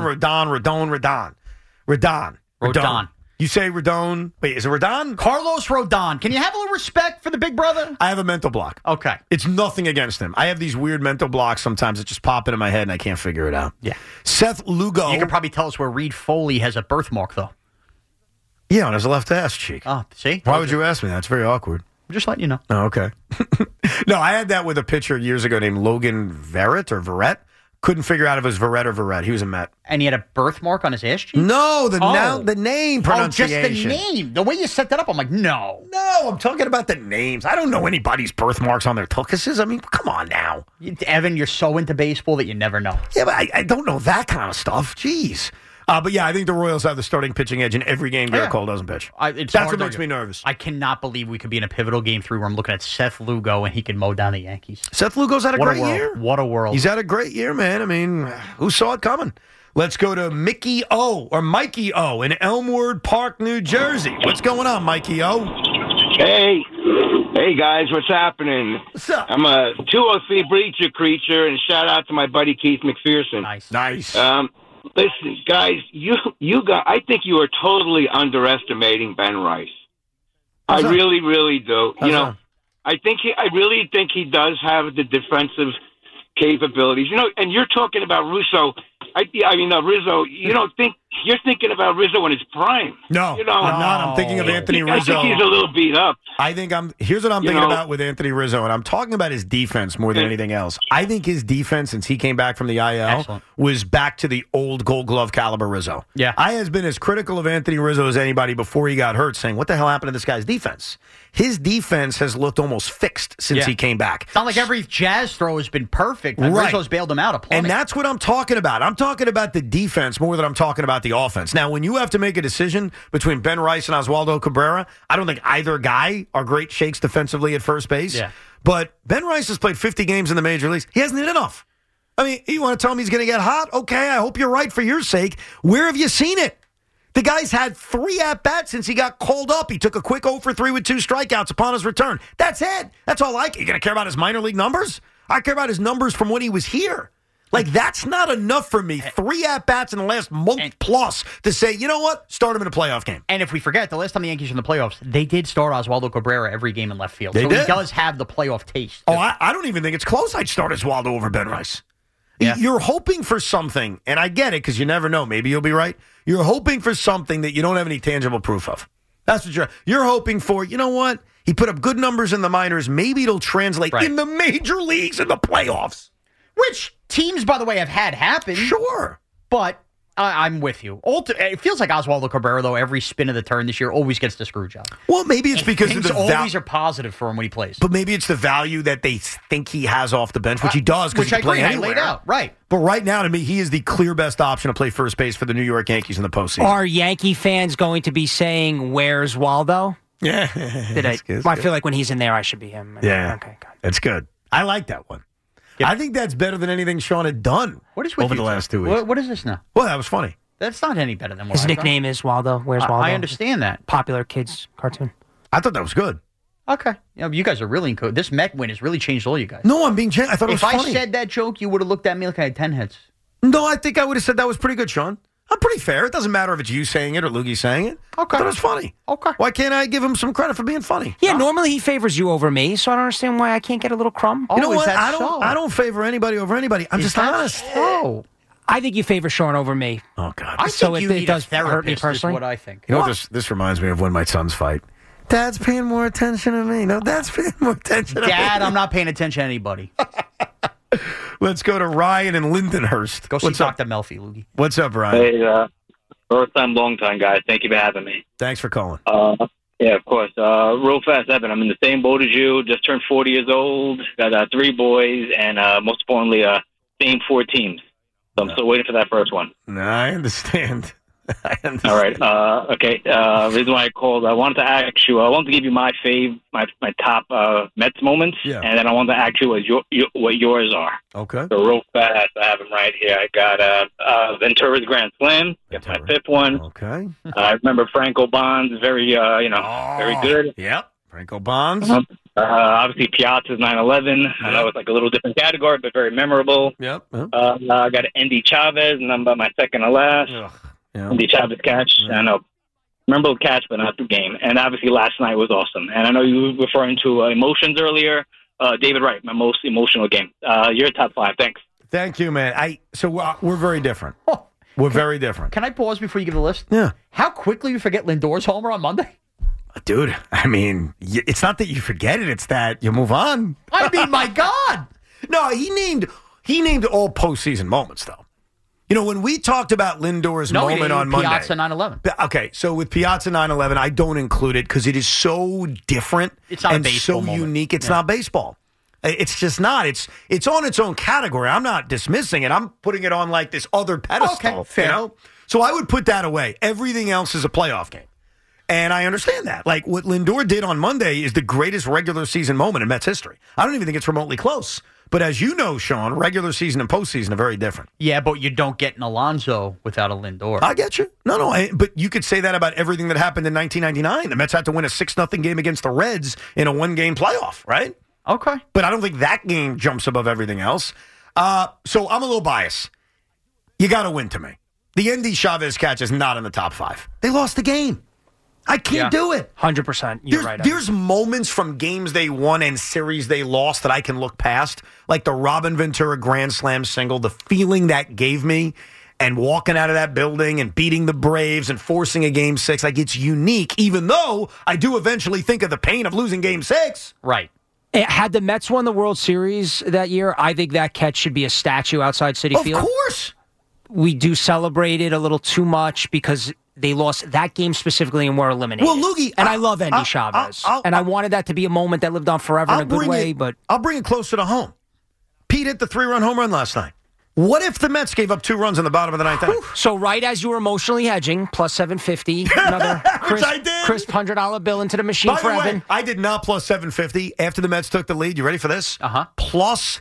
Rodon. You say Rodon. Wait, is it Rodon? Carlos Rodon. Can you have a little respect for the big brother? I have a mental block. Okay. It's nothing against him. I have these weird mental blocks sometimes that just pop into my head and I can't figure it out. Yeah. Seth Lugo. You can probably tell us where Reed Foley has a birthmark, though. Yeah, on his left ass cheek. Oh, see? Why would you ask me that? It's very awkward. I'm just letting you know. Oh, okay. No, I had that with a pitcher years ago named Logan Verrett. Couldn't figure out if it was Verrett or Verrett. He was a Met. And he had a birthmark on his ass cheek? No, the name pronunciation. Oh, just the name. The way you set that up, I'm like, no. No, I'm talking about the names. I don't know anybody's birthmarks on their tuchuses. I mean, come on now. Evan, you're so into baseball that you never know. Yeah, but I don't know that kind of stuff. Jeez. But yeah, I think the Royals have the starting pitching edge in every game Garrett Cole doesn't pitch. That's what makes me nervous. I cannot believe we could be in a pivotal game 3 where I'm looking at Seth Lugo and he can mow down the Yankees. Seth Lugo's had a great year. What a world. He's had a great year, man. I mean, who saw it coming? Let's go to Mikey O in Elmwood Park, New Jersey. What's going on, Mikey O? Hey guys, what's happening? What's up? I'm a 203 Breacher creature, and shout out to my buddy Keith McPherson. Nice. Listen, guys, I think you are totally underestimating Ben Rice. I really, really do. I really think he does have the defensive capabilities. And you're talking about Rizzo. Rizzo. You're thinking about Rizzo in his prime. No, I'm not. I'm thinking of Anthony Rizzo. I think he's a little beat up. Here's what I'm thinking about with Anthony Rizzo, and I'm talking about his defense more than anything else. I think his defense, since he came back from the IL, was back to the old Gold Glove caliber Rizzo. Yeah. I has been as critical of Anthony Rizzo as anybody before he got hurt, saying, what the hell happened to this guy's defense? His defense has looked almost fixed since he came back. It's not like every Jazz throw has been perfect. Right. Rizzo's bailed him out. And that's what I'm talking about. I'm talking about the defense more than I'm talking about the offense. Now, when you have to make a decision between Ben Rice and Oswaldo Cabrera, I don't think either guy are great shakes defensively at first base. Yeah. But Ben Rice has played 50 games in the major leagues. He hasn't hit enough. I mean, you want to tell him he's going to get hot? Okay, I hope you're right for your sake. Where have you seen it? The guy's had 3 at-bats since he got called up. He took a quick 0 for 3 with 2 strikeouts upon his return. That's it. That's all I care. You going to care about his minor league numbers? I care about his numbers from when he was here. Like, that's not enough for me. 3 at-bats in the last month plus to say, you know what? Start him in a playoff game. And if we forget, the last time the Yankees were in the playoffs, they did start Oswaldo Cabrera every game in left field. He does have the playoff taste. Oh, I don't even think it's close. I'd start Oswaldo over Ben Rice. Yeah. You're hoping for something, and I get it because you never know. Maybe you'll be right. You're hoping for something that you don't have any tangible proof of. That's what you're hoping for. You know what? He put up good numbers in the minors. Maybe it'll translate in the major leagues in the playoffs. Which teams, by the way, have had happen. Sure. But I'm with you. It feels like Oswaldo Cabrera, though, every spin of the turn this year always gets the screw job. Well, maybe it's because things always are positive for him when he plays. But maybe it's the value that they think he has off the bench, which he does because he can play anywhere. Laid out. Right. But right now, to me, he is the clear best option to play first base for the New York Yankees in the postseason. Are Yankee fans going to be saying, "Where's Waldo"? Yeah. I feel like when he's in there, I should be him. Yeah. Okay, good. That's good. I like that one. Yep. I think that's better than anything Sean had done over the last 2 weeks. What is this now? Well, that was funny. That's not any better than what his nickname is Waldo. Where's Waldo? I understand that. Popular kids cartoon. I thought that was good. Okay. You guys are really in code. This Met win has really changed all you guys. No, I'm being genuine. I thought it was If I funny. said that joke, you would have looked at me like I had 10 heads. No, I think I would have said that was pretty good, Sean. I'm pretty fair. It doesn't matter if it's you saying it or Loogie saying it. Okay. I thought it was funny. Okay. Why can't I give him some credit for being funny? Yeah, normally he favors you over me, so I don't understand why I can't get a little crumb. Oh, You know is what? that I don't favor anybody over anybody. I'm just honest. Oh. I think you favor Sean over me. Oh God. I So think it you need does a therapist, hurt me personally? is what I think. You know what this reminds me of when my sons fight. Dad's paying more attention to me. No, Dad's paying more attention to me. Dad, I'm not paying attention to anybody. Let's go to Ryan in Lindenhurst. Go see What's up? Dr. Melfi, Loogie. What's up, Ryan? Hey, first time, long time, guys. Thank you for having me. Thanks for calling. Yeah, of course. Real fast, Evan. I'm in the same boat as you. Just turned 40 years old. Got 3 boys, and most importantly, same 4 teams. So I'm still waiting for that first one. No, I understand. I understand. All right. Okay. Reason why I called, I wanted to ask you. I wanted to give you my top Mets moments, and then I wanted to ask you what yours are. Okay. So real fast, I have them right here. I got Ventura's Grand Slam. That's my 5th one. Okay. I remember Franco Bonds, very very good. Yep. Franco Bonds. Obviously, Piazza's 9/11. I know it's like a little different category, but very memorable. Yep. I got Andy Chavez, number my second to last. Yeah. Andy Chavez catch. I know. Memorable catch, but not the game. And obviously, last night was awesome. And I know you were referring to emotions earlier. David Wright, my most emotional game. Your top 5. Thanks. Thank you, man. So we're very different. Oh, We're very different. Can I pause before you give the list? Yeah. How quickly you forget Lindor's homer on Monday? Dude, I mean, it's not that you forget it; it's that you move on. I mean, my God. No, he named all postseason moments, though. You know, when we talked about Lindor's moment on Monday. Piazza 9/11. Okay, so with Piazza 9/11, I don't include it because it is so different It's not a and baseball so moment. unique. It's not baseball. It's just not. It's on its own category. I'm not dismissing it. I'm putting it on like this other pedestal. Okay, fair. You know? So I would put that away. Everything else is a playoff game. And I understand that. Like, what Lindor did on Monday is the greatest regular season moment in Mets history. I don't even think it's remotely close. But as you know, Sean, regular season and postseason are very different. Yeah, but you don't get an Alonso without a Lindor. I get you. No, but you could say that about everything that happened in 1999. The Mets had to win a 6-0 game against the Reds in a 1-game playoff, right? Okay. But I don't think that game jumps above everything else. So I'm a little biased. You got to win to me. The Andy Chavez catch is not in the top 5. They lost the game. I can't do it. 100%. You're right. There's moments from games they won and series they lost that I can look past, like the Robin Ventura Grand Slam single, the feeling that gave me, and walking out of that building and beating the Braves and forcing a Game 6. Like, it's unique, even though I do eventually think of the pain of losing Game 6. Right. Had the Mets won the World Series that year, I think that catch should be a statue outside Citi Field. Of course. We do celebrate it a little too much because they lost that game specifically and were eliminated. Well, Loogie, and I love Andy Chavez. I wanted that to be a moment that lived on forever in a good way. But I'll bring it closer to home. Pete hit the 3-run home run last night. What if the Mets gave up 2 runs in the bottom of the 9th inning? So right as you were emotionally hedging, plus 750, another crisp $100 bill into the machine By for the way, Evan. I did not plus 750 after the Mets took the lead. You ready for this? Plus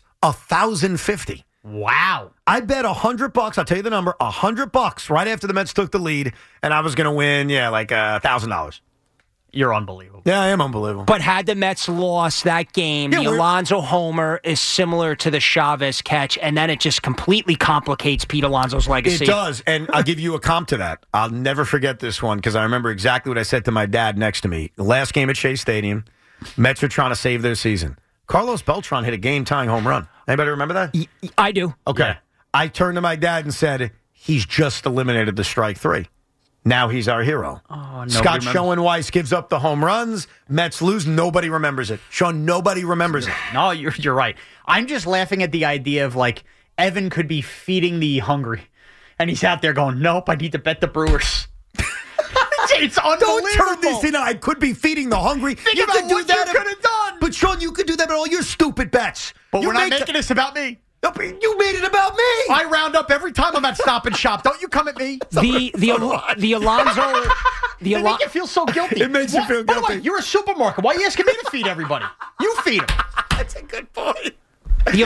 1,050. Wow. I bet $100. I'll tell you the number. $100 right after the Mets took the lead, and I was going to win. Like $1,000. You're unbelievable. Yeah, I am unbelievable. But had the Mets lost that game, the Alonso homer is similar to the Chavez catch, and then it just completely complicates Pete Alonso's legacy. It does, and I'll give you a comp to that. I'll never forget this one because I remember exactly what I said to my dad next to me. The last game at Shea Stadium, Mets were trying to save their season. Carlos Beltran hit a game-tying home run. Anybody remember that? I do. Okay. Yeah. I turned to my dad and said, he's just eliminated the strike 3. Now he's our hero. Scott Schoenweiss gives up the home runs. Mets lose. Nobody remembers it. Sean, nobody remembers it. No, you're right. I'm just laughing at the idea of, like, Evan could be feeding the hungry, and he's out there going, nope, I need to bet the Brewers. It's unbelievable. Don't turn this in. I could be feeding the hungry. Think about what you could have done. But, Sean, you could do that with all your stupid bets. But you we're not making this about me. You made it about me. I round up every time I'm at Stop and Shop. Don't you come at me. The Alonso... They make you feel so guilty. It makes you feel By the guilty. way, you're a supermarket. Why are you asking me to feed everybody? You feed them. That's a good point. The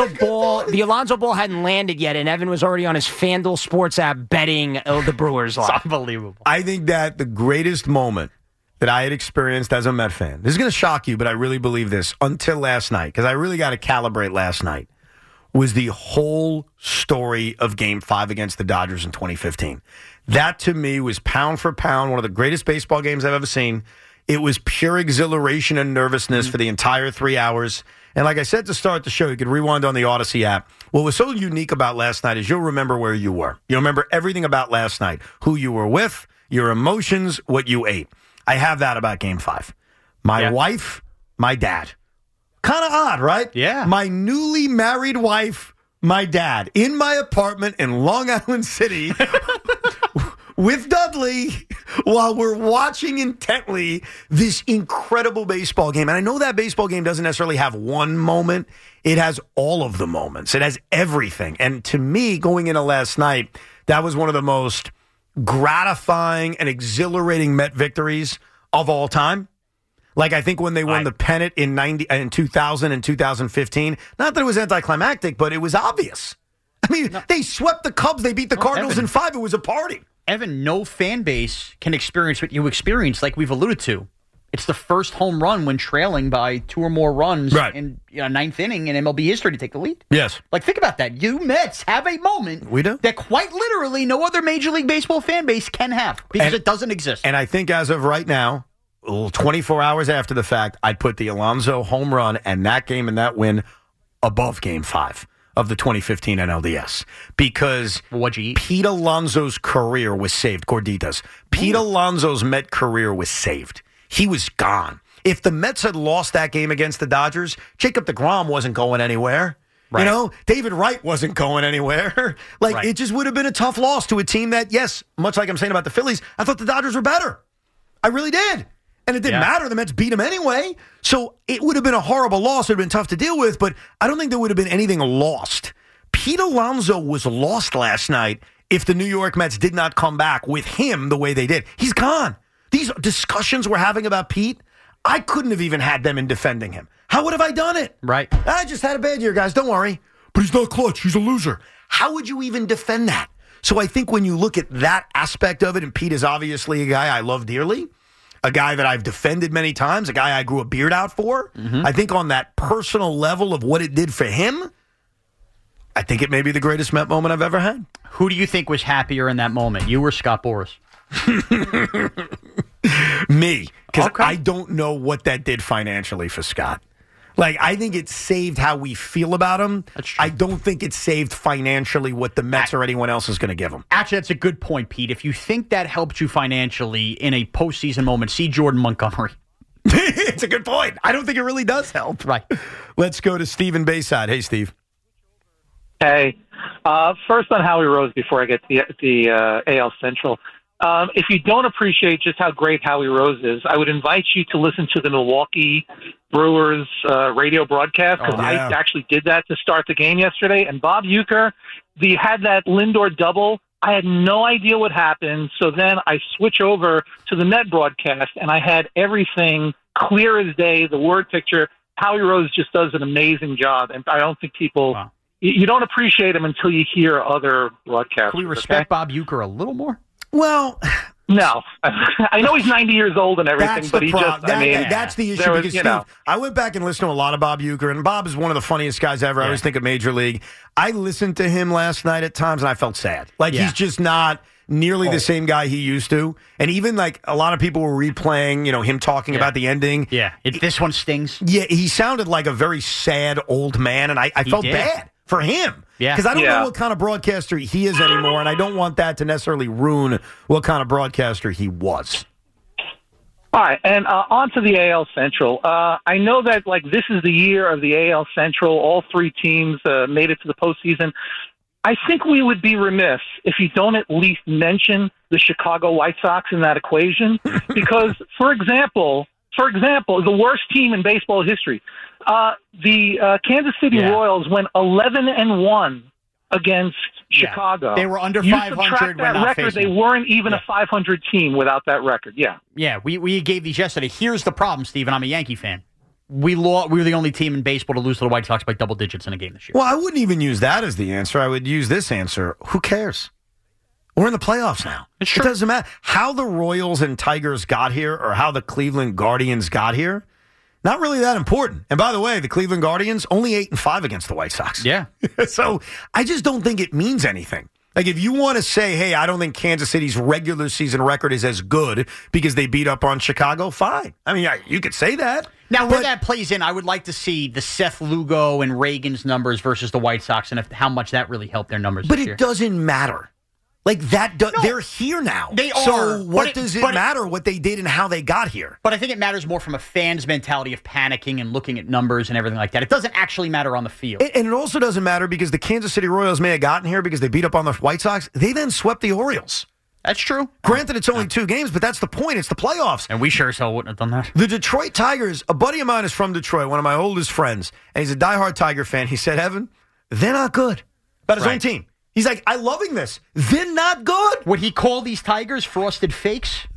Alonso ball hadn't landed yet, and Evan was already on his FanDuel Sports app betting the Brewers It's live. unbelievable. I think that the greatest moment that I had experienced as a Met fan. This is going to shock you, but I really believe this until last night, because I really got to calibrate last night, was the whole story of Game 5 against the Dodgers in 2015. That, to me, was pound for pound one of the greatest baseball games I've ever seen. It was pure exhilaration and nervousness for the entire 3 hours. And like I said to start the show, you could rewind on the Odyssey app. What was so unique about last night is you'll remember where you were. You'll remember everything about last night, who you were with, your emotions, what you ate. I have that about Game 5. My wife, my dad. Kind of odd, right? Yeah. My newly married wife, my dad, in my apartment in Long Island City with Dudley while we're watching intently this incredible baseball game. And I know that baseball game doesn't necessarily have one moment. It has all of the moments. It has everything. And to me, going into last night, that was one of the most gratifying and exhilarating Met victories of all time. Like, I think when they won the pennant in 2000 and 2015, not that it was anticlimactic, but it was obvious. I mean, they swept the Cubs. They beat the Cardinals Evan, in 5. It was a party. Evan, no fan base can experience what you experienced, like we've alluded to. It's the first home run when trailing by 2 or more runs in ninth inning in MLB history to take the lead. Yes. Like, think about that. You Mets have a moment we do that quite literally no other Major League Baseball fan base can have because it doesn't exist. And I think as of right now, 24 hours after the fact, I'd put the Alonso home run and that game and that win above Game 5 of the 2015 NLDS. Because What'd you eat? Pete Alonso's career was saved. Gorditas. Pete Alonso's Met career was saved. He was gone. If the Mets had lost that game against the Dodgers, Jacob deGrom wasn't going anywhere. Right. You know, David Wright wasn't going anywhere. It just would have been a tough loss to a team that, yes, much like I'm saying about the Phillies, I thought the Dodgers were better. I really did. And it didn't matter. The Mets beat them anyway. So it would have been a horrible loss. It would have been tough to deal with, but I don't think there would have been anything lost. Pete Alonso was lost last night if the New York Mets did not come back with him the way they did. He's gone. These discussions we're having about Pete, I couldn't have even had them in defending him. How would have I done it? Right. I just had a bad year, guys. Don't worry. But he's not clutch. He's a loser. How would you even defend that? So I think when you look at that aspect of it, and Pete is obviously a guy I love dearly, a guy that I've defended many times, a guy I grew a beard out for, I think on that personal level of what it did for him, I think it may be the greatest Met moment I've ever had. Who do you think was happier in that moment, you or Scott Boras? Me, because I don't know what that did financially for Scott. I think it saved how we feel about him. I don't think it saved financially what the Mets or anyone else is going to give him. Actually, that's a good point, Pete. If you think that helped you financially in a postseason moment, see Jordan Montgomery. It's a good point. I don't think it really does help. Right. Let's go to Steve in Bayside. Hey, Steve. Hey. First on Howie Rose before I get to the AL Central. If you don't appreciate just how great Howie Rose is, I would invite you to listen to the Milwaukee Brewers radio broadcast, because I actually did that to start the game yesterday. And Bob Uecker, had that Lindor double. I had no idea what happened. So then I switch over to the Met broadcast, and I had everything clear as day, the word picture. Howie Rose just does an amazing job, and I don't think people you don't appreciate him until you hear other broadcasts. Can we respect Bob Uecker a little more? Well, no. I know he's 90 years old and everything, but that's the issue. Because Steve, I went back and listened to a lot of Bob Uecker, and Bob is one of the funniest guys ever. I always think of Major League. I listened to him last night at times, and I felt sad. He's just not nearly the same guy he used to. And even a lot of people were replaying, him talking about the ending. Yeah, this one stings. Yeah, he sounded like a very sad old man, and I felt bad for him. Yeah. Because I don't know what kind of broadcaster he is anymore, and I don't want that to necessarily ruin what kind of broadcaster he was. All right, and on to the AL Central. I know that this is the year of the AL Central. All 3 teams made it to the postseason. I think we would be remiss if you don't at least mention the Chicago White Sox in that equation, because, for example, the worst team in baseball history, the Kansas City Royals went 11-1 against Chicago. They were under you 500 subtract when that record. They weren't even a 500 team without that record. Yeah, we gave these yesterday. Here's the problem, Steve, and I'm a Yankee fan. We were the only team in baseball to lose to the White Sox by double digits in a game this year. Well, I wouldn't even use that as the answer. I would use this answer. Who cares? We're in the playoffs now. It's It true. doesn't matter how the Royals and Tigers got here or how the Cleveland Guardians got here. Not really that important. And by the way, the Cleveland Guardians only 8-5 against the White Sox. Yeah. So I just don't think it means anything. Like, if you want to say, hey, I don't think Kansas City's regular season record is as good because they beat up on Chicago, fine. I mean, you could say that. Now, where that plays in, I would like to see the Seth Lugo and Reagan's numbers versus the White Sox and how much that really helped their numbers But this it year. doesn't matter. Like, they're here now. They are. So what does it but matter what they did and how they got here? But I think it matters more from a fan's mentality of panicking and looking at numbers and everything like that. It doesn't actually matter on the field. And it also doesn't matter because the Kansas City Royals may have gotten here because they beat up on the White Sox. They then swept the Orioles. That's true. Granted, it's only 2 games, but that's the point. It's the playoffs. And we sure as hell wouldn't have done that. The Detroit Tigers, a buddy of mine is from Detroit, one of my oldest friends, and he's a diehard Tiger fan. He said, Evan, they're not good. About his own team. He's like, I'm loving this. They're not good. Would he call these Tigers frosted fakes?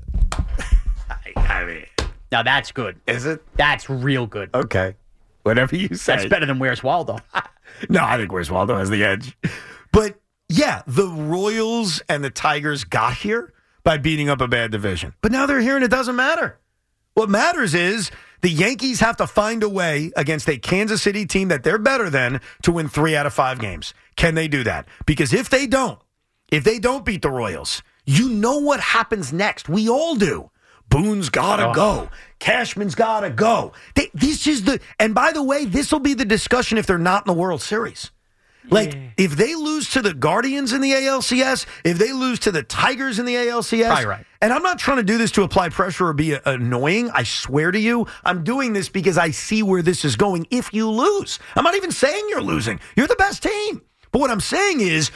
I mean, Now that's good. is it? That's real good. Okay. Whatever you say. That's better than Where's Waldo. No, I think Where's Waldo has the edge. But yeah, the Royals and the Tigers got here by beating up a bad division. But now they're here and it doesn't matter. What matters is the Yankees have to find a way against a Kansas City team that they're better than to win 3 out of 5 games. Can they do that? Because if they don't beat the Royals, you know what happens next. We all do. Boone's got to go. Cashman's got to go. And by the way, this will be the discussion if they're not in the World Series. Like, if they lose to the Guardians in the ALCS, if they lose to the Tigers in the ALCS, Probably right. And I'm not trying to do this to apply pressure or be annoying. I swear to you, I'm doing this because I see where this is going if you lose. I'm not even saying you're losing. You're the best team. But what I'm saying is,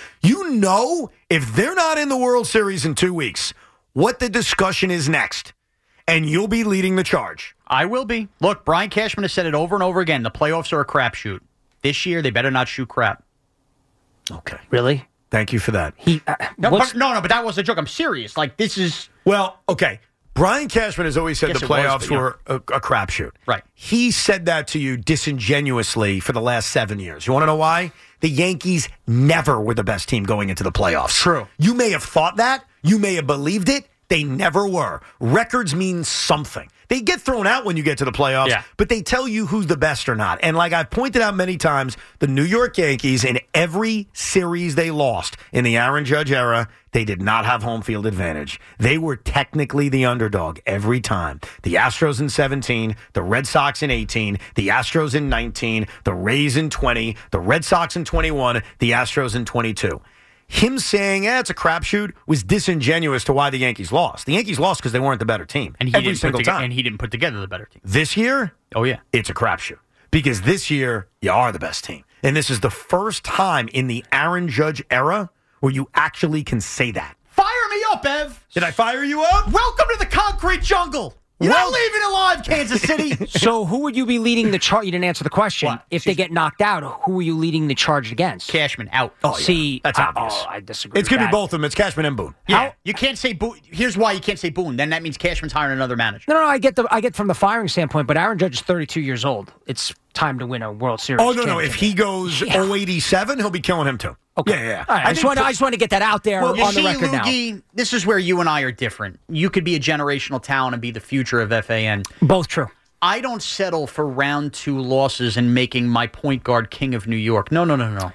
if they're not in the World Series in 2 weeks, what the discussion is next. And you'll be leading the charge. I will be. Look, Brian Cashman has said it over and over again. The playoffs are a crapshoot. This year, they better not shoot crap. Okay. Really? Thank you for that. No, but that was a joke. I'm serious. Like, this is... Well, okay. Brian Cashman has always said Yes, the it was, playoffs but, were a crapshoot. Right. He said that to you disingenuously for the last 7 years. You want to know why? The Yankees never were the best team going into the playoffs. True. You may have thought that. You may have believed it. They never were. Records mean something. They get thrown out when you get to the playoffs, but they tell you who's the best or not. And like I've pointed out many times, the New York Yankees, in every series they lost in the Aaron Judge era, they did not have home field advantage. They were technically the underdog every time. The Astros in 17, the Red Sox in 18, the Astros in 19, the Rays in 20, the Red Sox in 21, the Astros in 22. Him saying, it's a crapshoot was disingenuous to why the Yankees lost. The Yankees lost because they weren't the better team every single time. And he didn't put together the better team. This year, it's a crapshoot. Because this year, you are the best team. And this is the first time in the Aaron Judge era where you actually can say that. Fire me up, Ev. Did I fire you up? Welcome to the concrete jungle. You're not leaving alive, Kansas City. So who would you be leading the charge? You didn't answer the question. What? If they get knocked out, who are you leading the charge against? Cashman out. Oh, See, that's obvious. I disagree. It's going to with be that. both of them. It's Cashman and Boone. Yeah, you can't say Boone. Here's why you can't say Boone. Then that means Cashman's hiring another manager. No, I get from the firing standpoint, but Aaron Judge is 32 years old. It's time to win a World Series. Oh, no. championship. If he goes 087, he'll be killing him too. Okay. Yeah. All right, I just want to get that out there Well, you on the see, record Loogie, this is where you and I are different. You could be a generational talent and be the future of FAN. now. Both true. I don't settle for round 2 losses and making my point guard king of New York. No.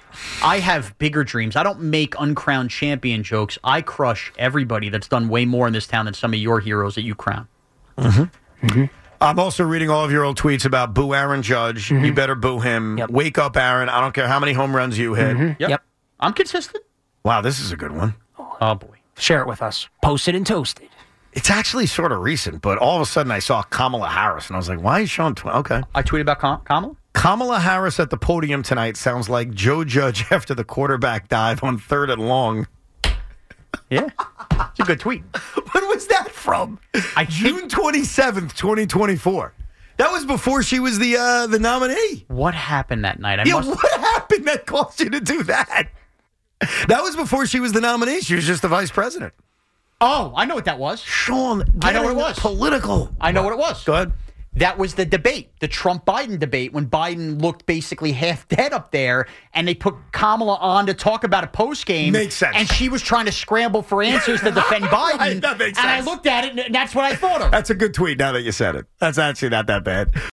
I have bigger dreams. I don't make uncrowned champion jokes. I crush everybody that's done way more in this town than some of your heroes that you crown. I'm also reading all of your old tweets about boo Aaron Judge. You better boo him. Yep. Wake up, Aaron. I don't care how many home runs you hit. Yep. I'm consistent. Wow, this is a good one. Oh, boy. Share it with us. Posted and toasted. It's actually sort of recent, but all of a sudden I saw Kamala Harris, and I was like, why is Sean... Okay. I tweeted about Kamala? Kamala Harris at the podium tonight sounds like Joe Judge after the quarterback dive on 3rd and long. Yeah. It's a good tweet. When was that from? June 27th, 2024. That was before she was the nominee. What happened that night? What happened that caused you to do that? That was before she was the nominee. She was just the vice president. Oh, I know what that was. Sean, I know what it was. Political. I know what it was. Go ahead. That was the debate, the Trump-Biden debate, when Biden looked basically half dead up there, and they put Kamala on to talk about a postgame. Makes sense. And she was trying to scramble for answers to defend Biden. Right, that makes sense. And I looked at it, and that's what I thought of. That's a good tweet now that you said it. That's actually not that bad.